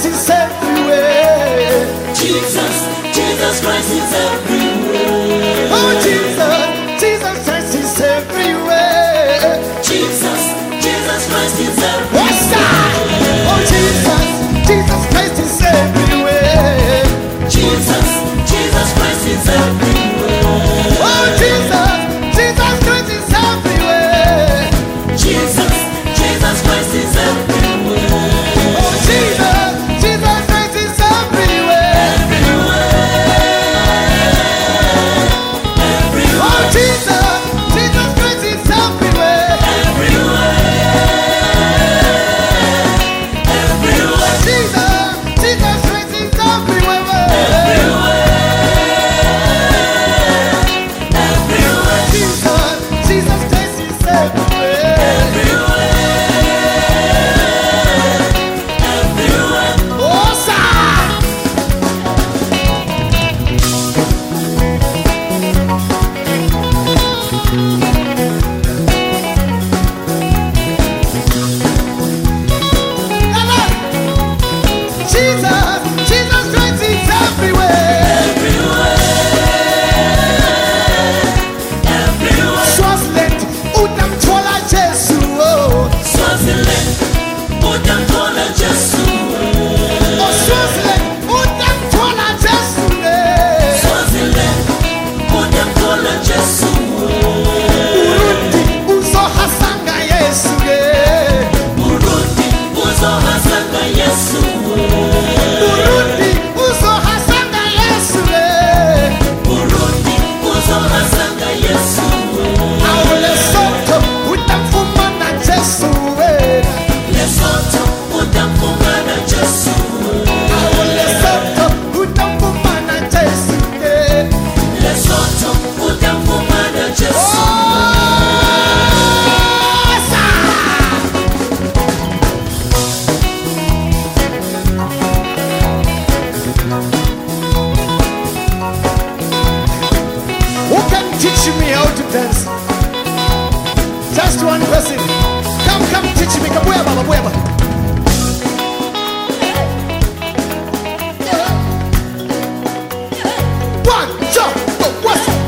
Christ is everywhere. Jesus Christ is everywhere. Oh, Jesus Christ is everywhere. Jesus Christ is everywhere. What's that? Oh, Jesus Christ is everywhere. Jesus Christ is everywhere. Oh, Jesus Christ is everywhere. Jesus Christ is everywhere. Oh, Jesus Christ is everywhere. Everywhere. Oh, Jesus Christ is everywhere. Everywhere. Jesus Christ is everywhere. Jesus Christ is everywhere. Oh, sir. Jesus Christ is everywhere. Swaziland, utamthola Jesu. Swaziland, utamthola Jesu. Oh, Swaziland, utamthola Jesu. Swaziland, utamthola Jesu. Burundi, uzohasanga Yesu. Burundi, uzohasanga Yesu. Burundi, uzohasanga Yesu. Burundi, uzohasanga Yesu. Awu Lesotho, utamfumana Jesu. Lesotho, utamfumana Jesu. Awu Lesotho, utamfumana Jesu. Lesotho, utamfumana Jesu. Oh, sir. Who can teach me how to dance? Just one person. Come teach me. Come where, Baba, where, Baba? One, two, go, what's it?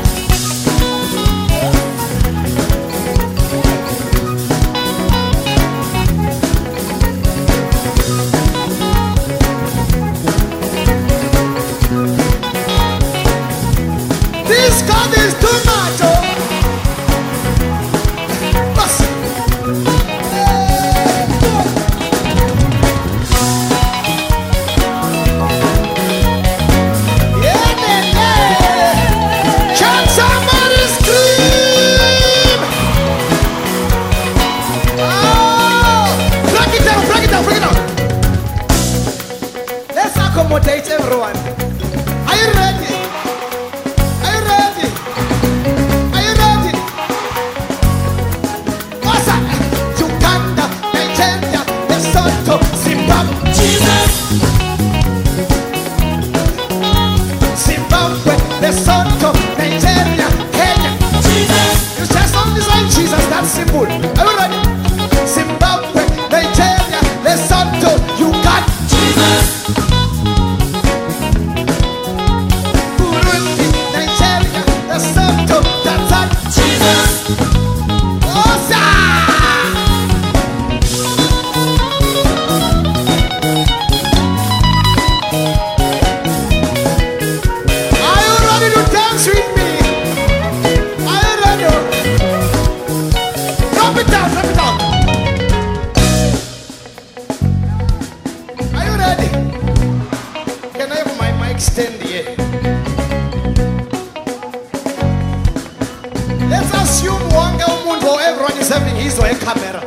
This God is too much. Oh. Listen. Yeah, yeah, yeah. Can somebody scream? Oh, break it down. Let's accommodate everyone. Are you ready? What's that? Uganda, Nigeria, Lesotho, Zimbabwe, Lesotho, Nigeria, Kenya. You say something like Jesus, that's simple. Are you ready? Zimbabwe, Nigeria, Lesotho, Uganda. Burundi, Nigeria, Lesotho, Tanzania. Oh, sir. Are you ready to dance with me? Are you ready? Drop it down. Are you ready? Can I have my mic stand here? Let's assume one guy, everyone is having his or her camera.